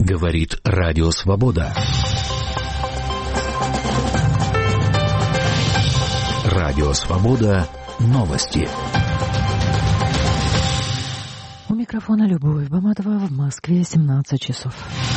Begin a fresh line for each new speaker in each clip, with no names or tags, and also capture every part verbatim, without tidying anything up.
Говорит Радио Свобода. Радио Свобода. Новости.
У микрофона Любовь Баматова, в Москве семнадцать часов.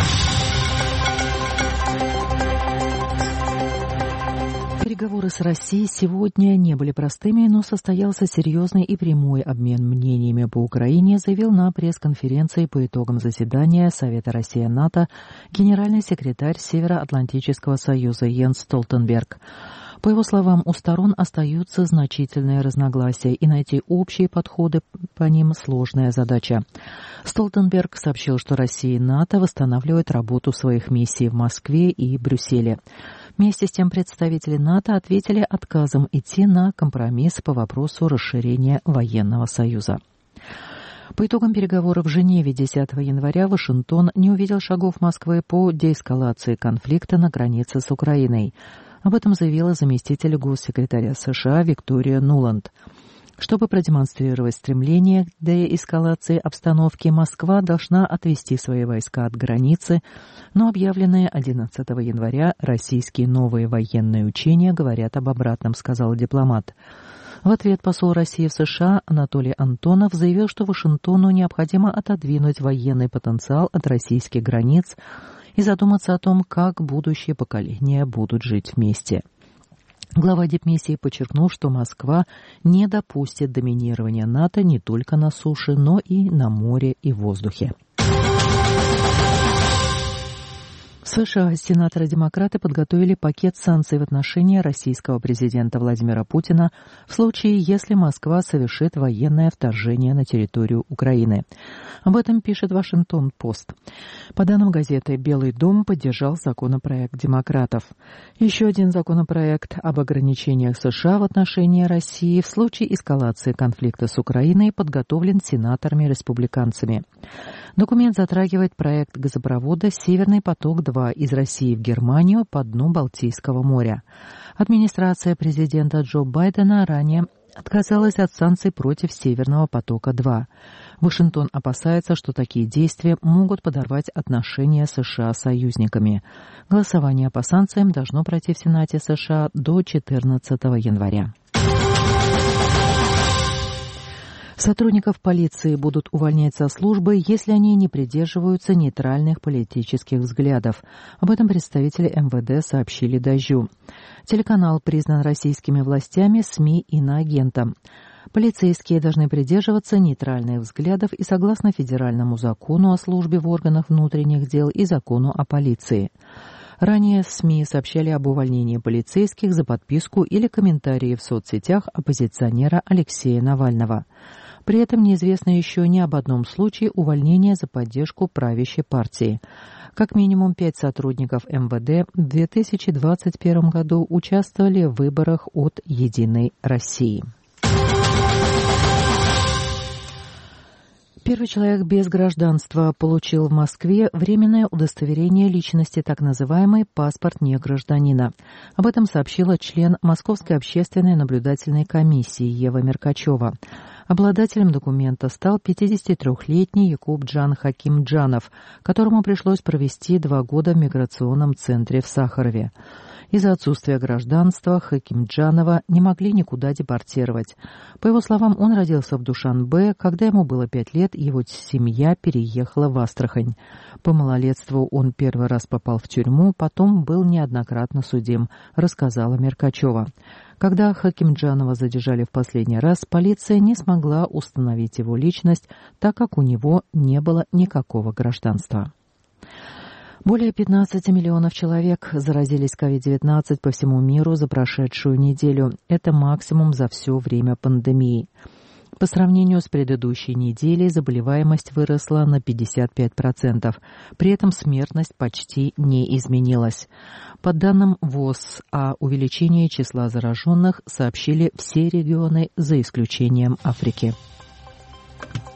Переговоры с Россией сегодня не были простыми, но состоялся серьезный и прямой обмен мнениями по Украине, заявил на пресс-конференции по итогам заседания Совета Россия-НАТО генеральный секретарь Североатлантического союза Йенс Столтенберг. По его словам, у сторон остаются значительные разногласия, и найти общие подходы по ним сложная задача. Столтенберг сообщил, что Россия и НАТО восстанавливают работу своих миссий в Москве и Брюсселе. Вместе с тем представители НАТО ответили отказом идти на компромисс по вопросу расширения военного союза. По итогам переговоров в Женеве десятого января Вашингтон не увидел шагов Москвы по деэскалации конфликта на границе с Украиной. Об этом заявила заместитель госсекретаря США Виктория Нуланд. Чтобы продемонстрировать стремление к деэскалации обстановки, Москва должна отвести свои войска от границы, но объявленные одиннадцатого января российские новые военные учения говорят об обратном, сказал дипломат. В ответ посол России в США Анатолий Антонов заявил, что Вашингтону необходимо отодвинуть военный потенциал от российских границ и задуматься о том, как будущие поколения будут жить вместе. Глава дипмиссии подчеркнул, что Москва не допустит доминирования НАТО не только на суше, но и на море и воздухе. В США сенаторы-демократы подготовили пакет санкций в отношении российского президента Владимира Путина в случае, если Москва совершит военное вторжение на территорию Украины. Об этом пишет Вашингтон-Пост. По данным газеты, Белый дом поддержал законопроект демократов. Еще один законопроект об ограничениях США в отношении России в случае эскалации конфликта с Украиной подготовлен сенаторами-республиканцами. Документ затрагивает проект газопровода «Северный поток-два» из России в Германию по дну Балтийского моря. Администрация президента Джо Байдена ранее отказалась от санкций против «Северного потока-два». Вашингтон опасается, что такие действия могут подорвать отношения США с союзниками. Голосование по санкциям должно пройти в Сенате США до четырнадцатого января. Сотрудников полиции будут увольнять со службы, если они не придерживаются нейтральных политических взглядов. Об этом представители эм вэ дэ сообщили «Дождю». Телеканал признан российскими властями СМИ иноагентом. Полицейские должны придерживаться нейтральных взглядов и согласно федеральному закону о службе в органах внутренних дел и закону о полиции. Ранее СМИ сообщали об увольнении полицейских за подписку или комментарии в соцсетях оппозиционера Алексея Навального. При этом неизвестно еще ни об одном случае увольнения за поддержку правящей партии. Как минимум пять сотрудников эм вэ дэ в две тысячи двадцать первом году участвовали в выборах от «Единой России». Первый человек без гражданства получил в Москве временное удостоверение личности, так называемый паспорт негражданина. Об этом сообщила член Московской общественной наблюдательной комиссии Ева Меркачева. Обладателем документа стал пятидесятитрёхлетний Якубджан Хакимджанов, которому пришлось провести два года в миграционном центре в Сахарове. Из-за отсутствия гражданства Хакимджанова не могли никуда депортировать. По его словам, он родился в Душанбе. Когда ему было пять лет, его семья переехала в Астрахань. По малолетству он первый раз попал в тюрьму, потом был неоднократно судим, рассказала Меркачева. Когда Хакимджанова задержали в последний раз, полиция не смогла установить его личность, так как у него не было никакого гражданства. Более пятнадцати миллионов человек заразились ковид девятнадцать по всему миру за прошедшую неделю. Это максимум за все время пандемии. По сравнению с предыдущей неделей заболеваемость выросла на пятьдесят пять процентов. При этом смертность почти не изменилась. По данным ВОЗ, о увеличении числа зараженных сообщили все регионы за исключением Африки.